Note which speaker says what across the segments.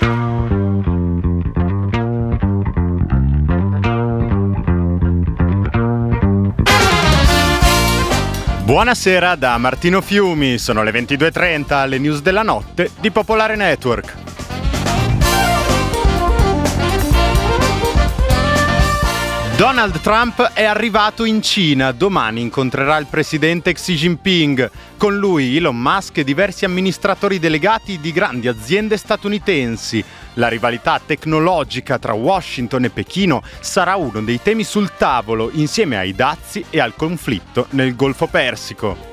Speaker 1: Buonasera da Martino Fiumi, sono le 22:30, le news della notte di Popolare Network. Donald Trump è arrivato in Cina, domani incontrerà il presidente Xi Jinping, con lui Elon Musk e diversi amministratori delegati di grandi aziende statunitensi. La rivalità tecnologica tra Washington e Pechino sarà uno dei temi sul tavolo, insieme ai dazi e al conflitto nel Golfo Persico.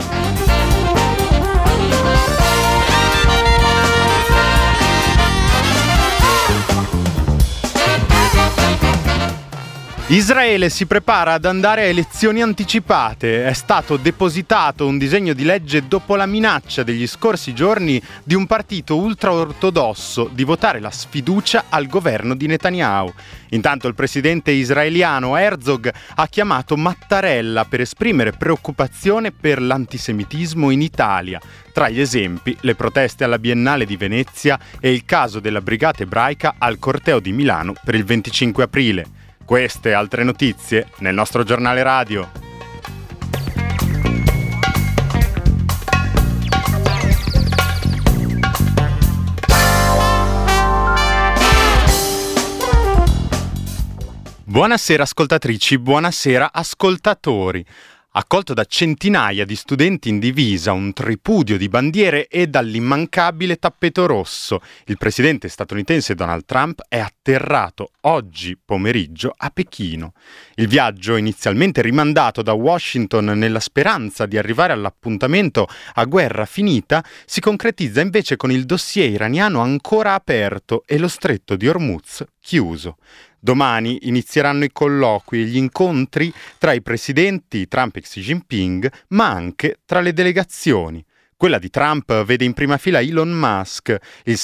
Speaker 1: Israele si prepara ad andare a elezioni anticipate. È stato depositato un disegno di legge dopo la minaccia degli scorsi giorni di un partito ultraortodosso di votare la sfiducia al governo di Netanyahu. Intanto il presidente israeliano Herzog ha chiamato Mattarella per esprimere preoccupazione per l'antisemitismo in Italia. Tra gli esempi, le proteste alla Biennale di Venezia e il caso della Brigata Ebraica al corteo di Milano per il 25 aprile. Queste e altre notizie nel nostro giornale radio. Buonasera ascoltatrici, buonasera ascoltatori. Accolto da centinaia di studenti in divisa, un tripudio di bandiere e dall'immancabile tappeto rosso, il presidente statunitense Donald Trump è atterrato oggi pomeriggio a Pechino. Il viaggio, inizialmente rimandato da Washington nella speranza di arrivare all'appuntamento a guerra finita, si concretizza invece con il dossier iraniano ancora aperto e lo stretto di Hormuz chiuso. Domani inizieranno i colloqui e gli incontri tra i presidenti Trump e Xi Jinping, ma anche tra le delegazioni. Quella di Trump vede in prima fila Elon Musk, il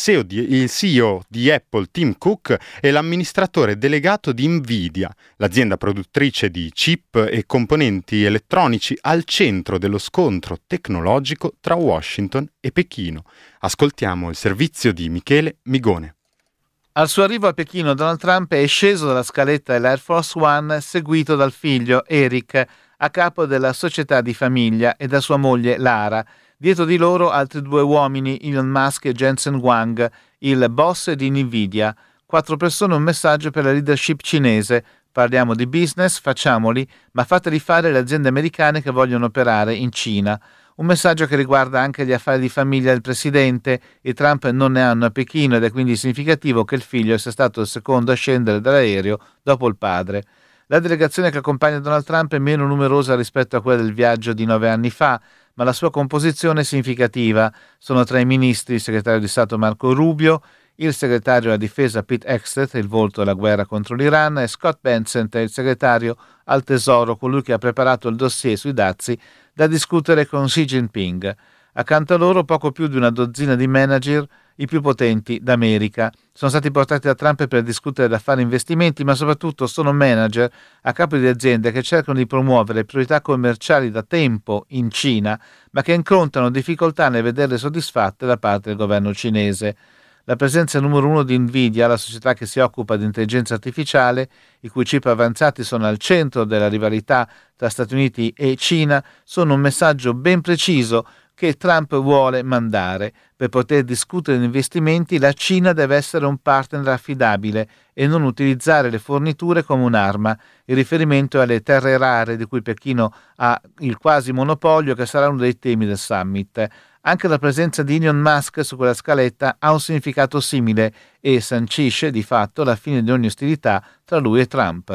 Speaker 1: CEO di Apple Tim Cook e l'amministratore delegato di Nvidia, l'azienda produttrice di chip e componenti elettronici al centro dello scontro tecnologico tra Washington e Pechino. Ascoltiamo il servizio di Michele Migone.
Speaker 2: Al suo arrivo a Pechino, Donald Trump è sceso dalla scaletta dell'Air Force One seguito dal figlio Eric, a capo della società di famiglia, e da sua moglie Lara. Dietro di loro altri due uomini, Elon Musk e Jensen Huang, il boss di Nvidia. 4 persone, un messaggio per la leadership cinese. Parliamo di business, facciamoli, ma fateli fare le aziende americane che vogliono operare in Cina. Un messaggio che riguarda anche gli affari di famiglia del presidente. I Trump non ne hanno a Pechino ed è quindi significativo che il figlio sia stato il secondo a scendere dall'aereo dopo il padre. La delegazione che accompagna Donald Trump è meno numerosa rispetto a quella del viaggio di 9 anni fa, ma la sua composizione è significativa. Sono tra i ministri il segretario di Stato Marco Rubio, il segretario della difesa Pete Hegseth, il volto della guerra contro l'Iran, e Scott Bessent, il segretario al tesoro, colui che ha preparato il dossier sui dazi da discutere con Xi Jinping. Accanto a loro poco più di una dozzina di manager, i più potenti d'America. Sono stati portati da Trump per discutere da fare investimenti, ma soprattutto sono manager a capo di aziende che cercano di promuovere priorità commerciali da tempo in Cina, ma che incontrano difficoltà nel vederle soddisfatte da parte del governo cinese. La presenza numero 1 di Nvidia, la società che si occupa di intelligenza artificiale, i cui chip avanzati sono al centro della rivalità tra Stati Uniti e Cina, sono un messaggio ben preciso che Trump vuole mandare. Per poter discutere di investimenti, la Cina deve essere un partner affidabile e non utilizzare le forniture come un'arma. Il riferimento è alle terre rare, di cui Pechino ha il quasi monopolio, che sarà uno dei temi del summit. Anche la presenza di Elon Musk su quella scaletta ha un significato simile e sancisce di fatto la fine di ogni ostilità tra lui e Trump.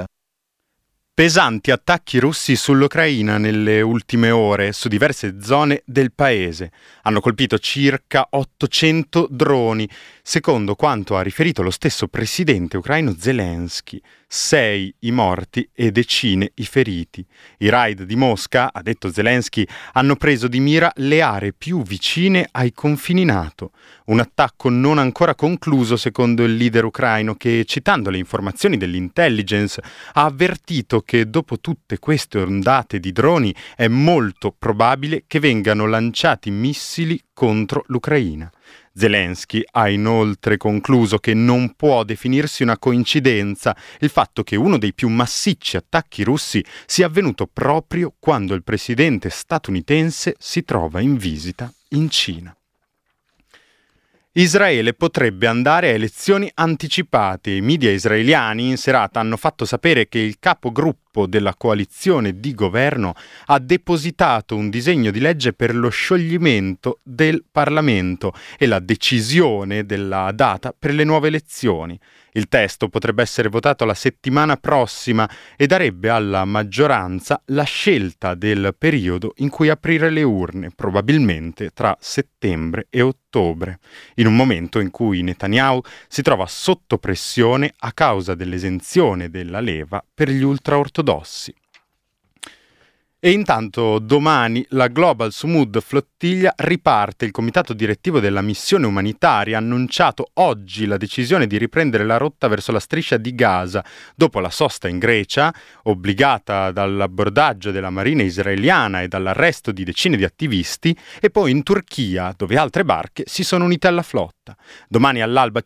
Speaker 1: Pesanti attacchi russi sull'Ucraina nelle ultime ore su diverse zone del paese. Hanno colpito circa 800 droni, secondo quanto ha riferito lo stesso presidente ucraino Zelensky. 6 i morti e decine i feriti. I raid di Mosca, ha detto Zelensky, hanno preso di mira le aree più vicine ai confini NATO. Un attacco non ancora concluso, secondo il leader ucraino, che, citando le informazioni dell'intelligence, ha avvertito che dopo tutte queste ondate di droni è molto probabile che vengano lanciati missili contro l'Ucraina. Zelensky ha inoltre concluso che non può definirsi una coincidenza il fatto che uno dei più massicci attacchi russi sia avvenuto proprio quando il presidente statunitense si trova in visita in Cina. Israele potrebbe andare a elezioni anticipate. I media israeliani in serata hanno fatto sapere che il capogruppo della coalizione di governo ha depositato un disegno di legge per lo scioglimento del Parlamento e la decisione della data per le nuove elezioni. Il testo potrebbe essere votato la settimana prossima e darebbe alla maggioranza la scelta del periodo in cui aprire le urne, probabilmente tra settembre e ottobre, in un momento in cui Netanyahu si trova sotto pressione a causa dell'esenzione della leva per gli ultraortodossi. E intanto domani la Global Sumud Flottiglia riparte. Il comitato direttivo della missione umanitaria ha annunciato oggi la decisione di riprendere la rotta verso la striscia di Gaza, dopo la sosta in Grecia, obbligata dall'abbordaggio della marina israeliana e dall'arresto di decine di attivisti, e poi in Turchia, dove altre barche si sono unite alla flotta. Domani all'alba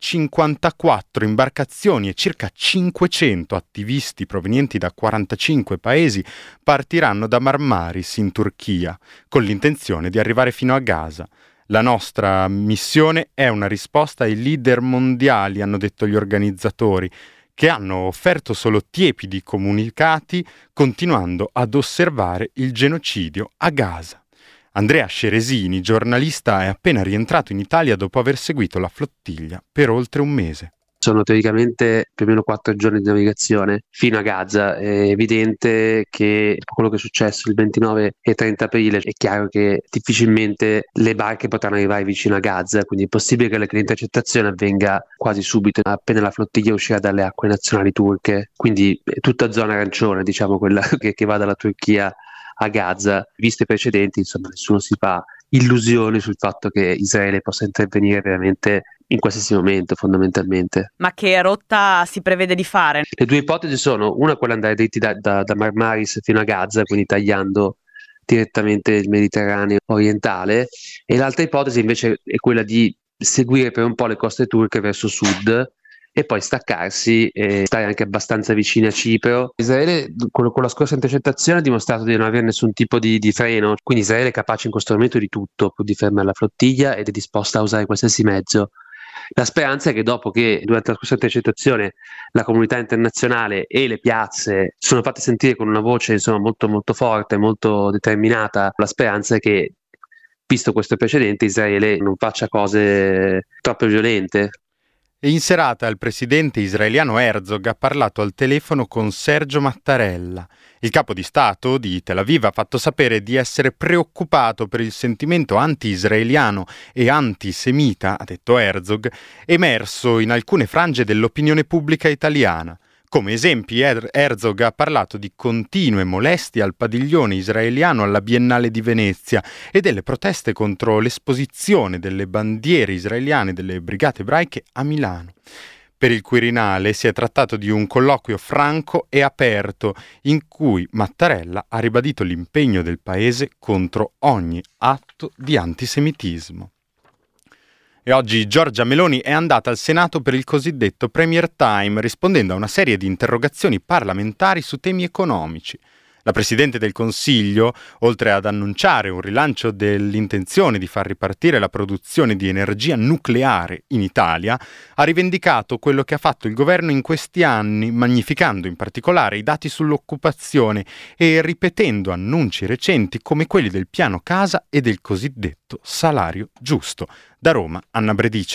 Speaker 1: 54 imbarcazioni e circa 500 attivisti provenienti da 45 paesi partiranno da Marmaris in Turchia, con l'intenzione di arrivare fino a Gaza. La nostra missione è una risposta ai leader mondiali, hanno detto gli organizzatori, che hanno offerto solo tiepidi comunicati, continuando ad osservare il genocidio a Gaza. Andrea Sceresini, giornalista, è appena rientrato in Italia dopo aver seguito la flottiglia per oltre un mese.
Speaker 3: Sono teoricamente più o meno 4 giorni di navigazione fino a Gaza. È evidente che quello che è successo il 29 e 30 aprile è chiaro che difficilmente le barche potranno arrivare vicino a Gaza, quindi è possibile che l'intercettazione avvenga quasi subito, appena la flottiglia uscirà dalle acque nazionali turche, quindi è tutta zona arancione, diciamo, quella che va dalla Turchia a Gaza. Visto i precedenti, insomma, nessuno si fa illusioni sul fatto che Israele possa intervenire veramente in qualsiasi momento, fondamentalmente.
Speaker 4: Ma che rotta si prevede di fare?
Speaker 3: Le due ipotesi sono: una, quella andare dritti da Marmaris fino a Gaza, quindi tagliando direttamente il Mediterraneo orientale, e l'altra ipotesi invece è quella di seguire per un po' le coste turche verso sud e poi staccarsi e stare anche abbastanza vicini a Cipro. Israele con la scorsa intercettazione ha dimostrato di non avere nessun tipo di freno, quindi Israele è capace in questo momento di tutto pur di fermare la flottiglia ed è disposta a usare qualsiasi mezzo. La speranza è che dopo che durante la scorsa intercettazione la comunità internazionale e le piazze sono fatte sentire con una voce, insomma, molto molto forte, molto determinata, la speranza è che, visto questo precedente, Israele non faccia cose troppo violente.
Speaker 1: E in serata il presidente israeliano Herzog ha parlato al telefono con Sergio Mattarella. Il capo di Stato di Tel Aviv ha fatto sapere di essere preoccupato per il sentimento anti-israeliano e antisemita, ha detto Herzog, emerso in alcune frange dell'opinione pubblica italiana. Come esempi, Herzog ha parlato di continue molestie al padiglione israeliano alla Biennale di Venezia e delle proteste contro l'esposizione delle bandiere israeliane delle brigate ebraiche a Milano. Per il Quirinale si è trattato di un colloquio franco e aperto in cui Mattarella ha ribadito l'impegno del paese contro ogni atto di antisemitismo. E oggi Giorgia Meloni è andata al Senato per il cosiddetto Premier Time, rispondendo a una serie di interrogazioni parlamentari su temi economici. La Presidente del Consiglio, oltre ad annunciare un rilancio dell'intenzione di far ripartire la produzione di energia nucleare in Italia, ha rivendicato quello che ha fatto il governo in questi anni, magnificando in particolare i dati sull'occupazione e ripetendo annunci recenti come quelli del piano casa e del cosiddetto salario giusto. Da Roma, Anna Bredice.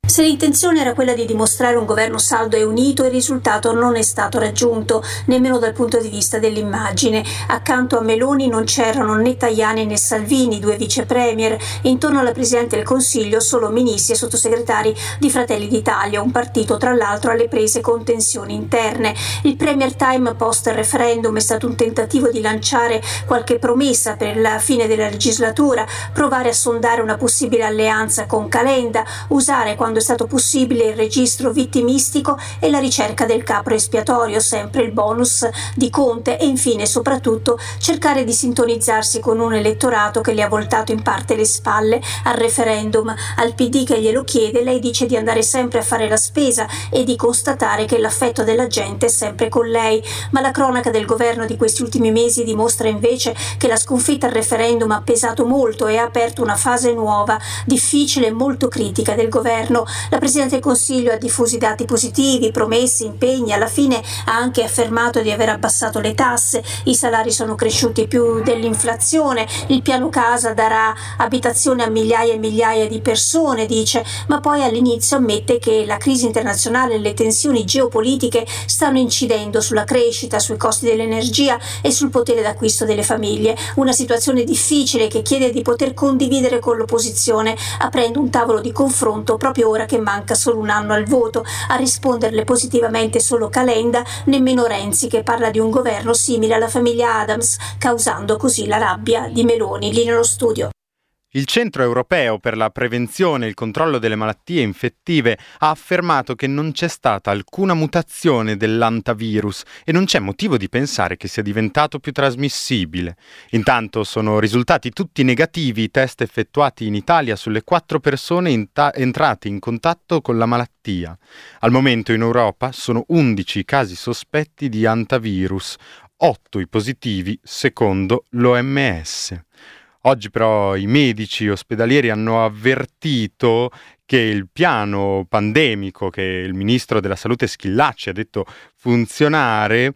Speaker 5: Se l'intenzione era quella di dimostrare un governo saldo e unito, il risultato non è stato raggiunto, nemmeno dal punto di vista dell'immagine. Accanto a Meloni non c'erano né Tajani né Salvini, due vice premier, e intorno alla Presidente del Consiglio solo ministri e sottosegretari di Fratelli d'Italia, un partito tra l'altro alle prese con tensioni interne. Il Premier Time post referendum è stato un tentativo di lanciare qualche promessa per la fine della legislatura, provare a sondare una possibile alleanza con Calenda, usare quando è stato possibile il registro vittimistico e la ricerca del capro espiatorio, sempre il bonus di Conte, e infine soprattutto cercare di sintonizzarsi con un elettorato che le ha voltato in parte le spalle al referendum. Al PD che glielo chiede, lei dice di andare sempre a fare la spesa e di constatare che l'affetto della gente è sempre con lei, ma la cronaca del governo di questi ultimi mesi dimostra invece che la sconfitta al referendum ha pesato molto e ha aperto una fase nuova, difficile e molto critica del governo. La Presidente del Consiglio ha diffuso i dati positivi, promessi, impegni, alla fine ha anche affermato di aver abbassato le tasse, i salari sono cresciuti più dell'inflazione, il piano casa darà abitazione a migliaia e migliaia di persone, dice, ma poi all'inizio ammette che la crisi internazionale e le tensioni geopolitiche stanno incidendo sulla crescita, sui costi dell'energia e sul potere d'acquisto delle famiglie. Una situazione difficile che chiede di poter condividere con l'opposizione, aprendo un tavolo di confronto proprio ora che manca solo un anno al voto. A risponderle positivamente solo Calenda, nemmeno Renzi, che parla di un governo simile alla famiglia Adams, causando così la rabbia di Meloni. Lì nello studio.
Speaker 1: Il Centro Europeo per la Prevenzione e il Controllo delle Malattie Infettive ha affermato che non c'è stata alcuna mutazione dell'antavirus e non c'è motivo di pensare che sia diventato più trasmissibile. Intanto sono risultati tutti negativi i test effettuati in Italia sulle 4 persone entrate in contatto con la malattia. Al momento in Europa sono 11 casi sospetti di antavirus, 8 i positivi secondo l'OMS. Oggi però i medici ospedalieri hanno avvertito che il piano pandemico che il ministro della Salute Schillaci ha detto funzionare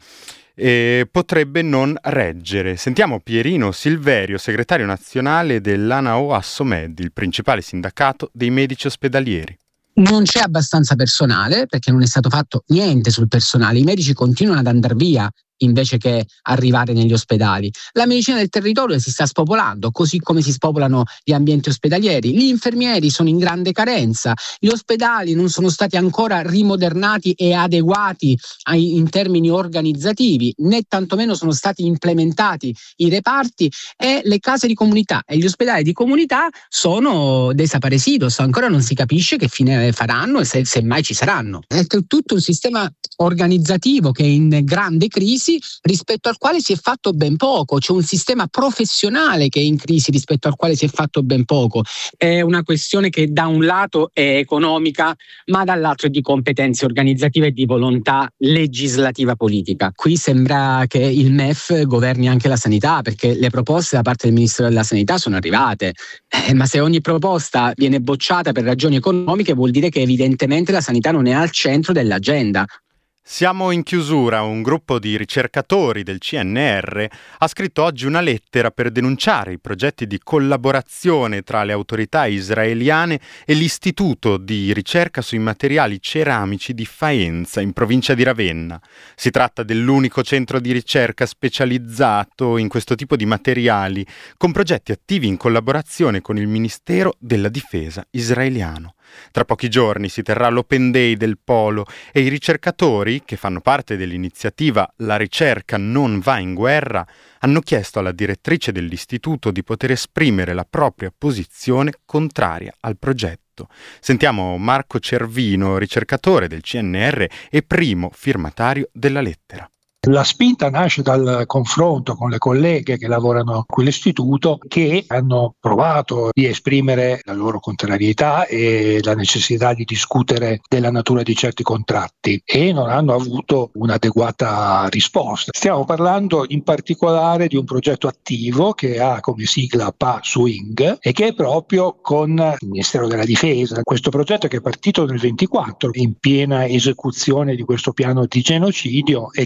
Speaker 1: potrebbe non reggere. Sentiamo Pierino Silverio, segretario nazionale dell'ANAO Assomed, il principale sindacato dei medici ospedalieri.
Speaker 6: Non c'è abbastanza personale perché non è stato fatto niente sul personale, i medici continuano ad andare via invece che arrivare negli ospedali. La medicina del territorio si sta spopolando, così come si spopolano gli ambienti ospedalieri. Gli infermieri sono in grande carenza, gli ospedali non sono stati ancora rimodernati e adeguati in termini organizzativi, né tantomeno sono stati implementati i reparti e le case di comunità e gli ospedali di comunità sono desaparecidos, ancora non si capisce che fine faranno e se mai ci saranno. È tutto un sistema organizzativo che è in grande crisi, rispetto al quale si è fatto ben poco. C'è un sistema professionale che è in crisi rispetto al quale si è fatto ben poco. È una questione che da un lato è economica, ma dall'altro è di competenze organizzative e di volontà legislativa politica. Qui sembra che il MEF governi anche la sanità, perché le proposte da parte del Ministero della Sanità sono arrivate, ma se ogni proposta viene bocciata per ragioni economiche vuol dire che evidentemente la sanità non è al centro dell'agenda.
Speaker 1: Siamo in chiusura. Un gruppo di ricercatori del CNR ha scritto oggi una lettera per denunciare i progetti di collaborazione tra le autorità israeliane e l'Istituto di ricerca sui materiali ceramici di Faenza, in provincia di Ravenna. Si tratta dell'unico centro di ricerca specializzato in questo tipo di materiali, con progetti attivi in collaborazione con il Ministero della Difesa israeliano. Tra pochi giorni si terrà l'Open Day del Polo e i ricercatori, che fanno parte dell'iniziativa La ricerca non va in guerra, hanno chiesto alla direttrice dell'istituto di poter esprimere la propria posizione contraria al progetto. Sentiamo Marco Cervino, ricercatore del CNR e primo firmatario della lettera.
Speaker 7: La spinta nasce dal confronto con le colleghe che lavorano a quell'istituto, che hanno provato di esprimere la loro contrarietà e la necessità di discutere della natura di certi contratti e non hanno avuto un'adeguata risposta. Stiamo parlando in particolare di un progetto attivo che ha come sigla PASWING e che è proprio con il Ministero della Difesa. Questo progetto che è partito nel 24 in piena esecuzione di questo piano di genocidio e che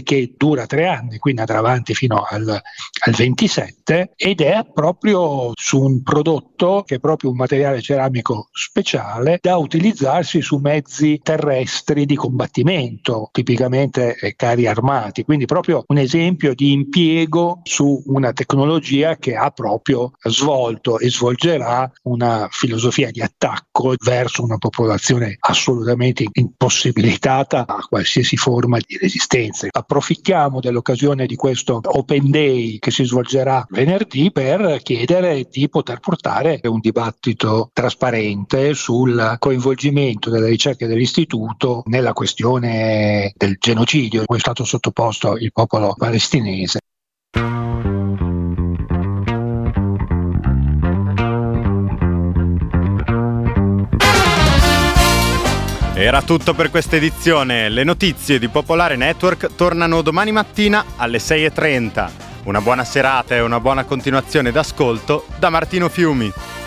Speaker 7: dura 3 anni, quindi andrà avanti fino al 27, ed è proprio su un prodotto che è proprio un materiale ceramico speciale da utilizzarsi su mezzi terrestri di combattimento, tipicamente carri armati, quindi proprio un esempio di impiego su una tecnologia che ha proprio svolto e svolgerà una filosofia di attacco verso una popolazione assolutamente impossibilitata a qualsiasi forma di resistenza. Approfittiamo dell'occasione di questo Open Day che si svolgerà venerdì per chiedere di poter portare un dibattito trasparente sul coinvolgimento delle ricerche dell'istituto nella questione del genocidio cui è stato sottoposto il popolo palestinese.
Speaker 1: Era tutto per questa edizione. Le notizie di Popolare Network tornano domani mattina alle 6:30. Una buona serata e una buona continuazione d'ascolto da Martino Fiumi.